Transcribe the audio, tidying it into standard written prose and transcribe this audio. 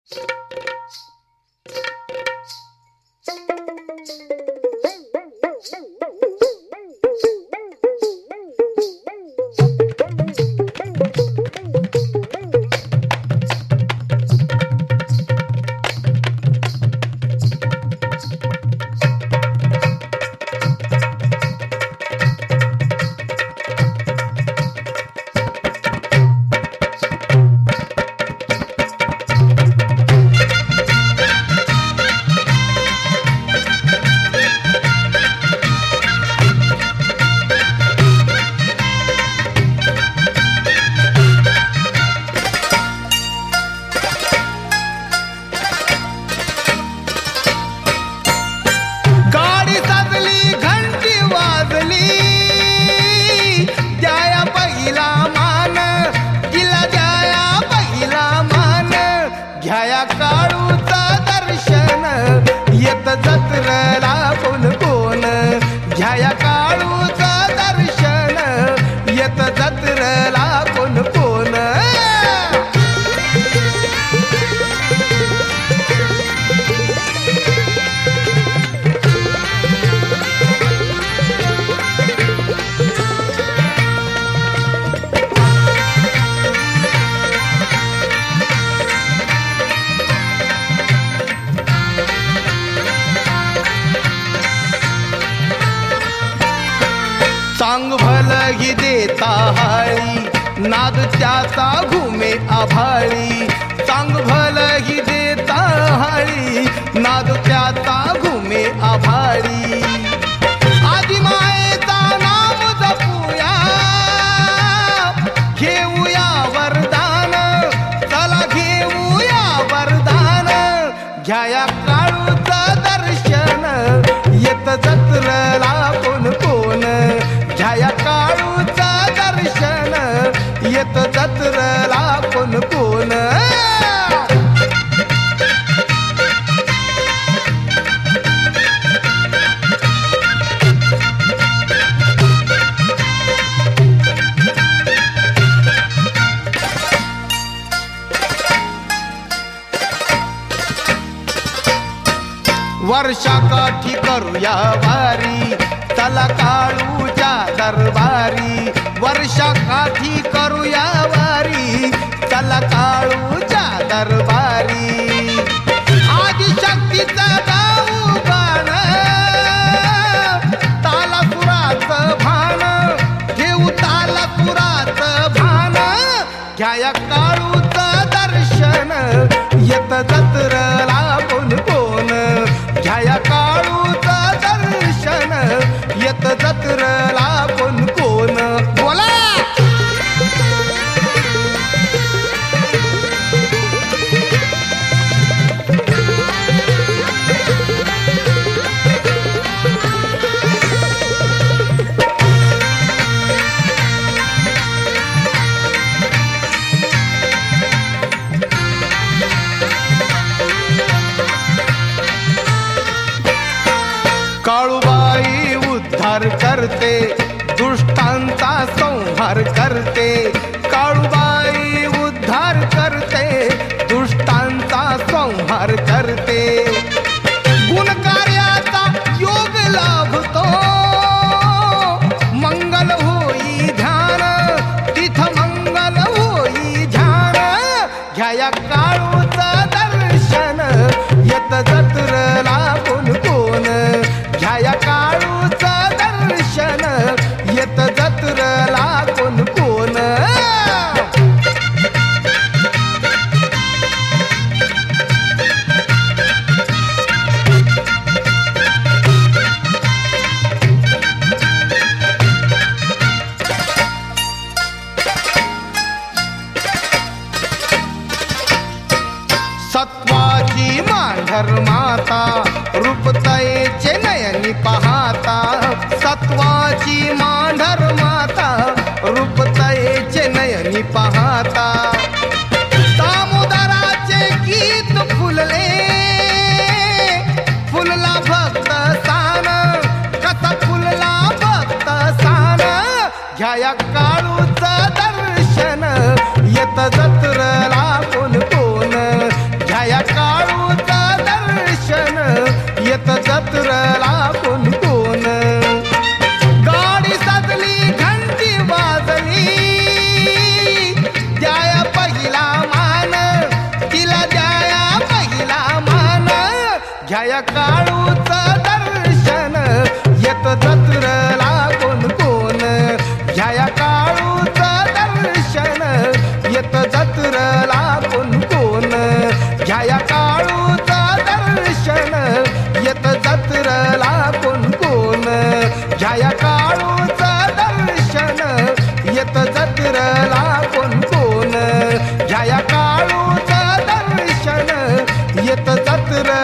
सांग भलही देता हाळी नाद त्याचा घुमे आभाळी। सांग भलही देता हाळी नाद त्याचा घुमे आभाळी। आदि मायेचा नाम जपूया घेऊया वरदान, चला घेऊया वरदान। घ्याया काळूचं दर्शन येत जत्रला कोण कोण। घ्याया काळूचं दर्शन येत जत्रला कोण कोण। वर्षाकाठी करूया वारी, चला काळूच्या दरबारी। वर्षाकाठी करूया वारी, चला काळूच्या दरबारी। आदिशक्तीचं गाऊ गाण, तालासुराचं भान घेऊ तालासुराचं भान। घ्याया काळूचं दर्शन येत जत्रला कोण कोण। घ्याया काळूचं दर्शन येत जत्रला कोण कोण। बोला काळूबाई उद्धार करते, दुष्टांचा संहार करते। काळूबाई उद्धार करते, दुष्टांचा संहार करते। गुणकार्याचा योग लाभतो, मंगल होई ध्यान तिथ मंगल होई ध्यान। घ्याया काळूचं दर्शन येत जत्रला कोण कोण। घ्याया काळूचं दर्शन येत जत्रला कोण कोण। सत्वाची मांढर माता, रूपतयेचे नयनी पाहता। सत्वाची मांढर माता, रूपतयेचे नयनी पाहता। दामोदराचे गीत फुलले, फुलला भक्त सान कसा फुलला भक्त सान। घ्याया काळूचं दर्शन येत जत्रला कोण कोण। घ्याया जत्रला कोण कोण. गाडी सजली घंटी वाजली द्याया पहिला मान, तिला द्याया पहिला मान. घ्याया काळूचं दर्शन येत जत्रला कोण कोण. घ्याया काळूचं दर्शन येत जत्रला कोण कोण. घ्याया काळूचं दर्शन येत जत्रला कोण कोण. घ्याया काळूचं दर्शन येत जत्रला कोण कोण. घ्याया काळूचं दर्शन येत जत्रला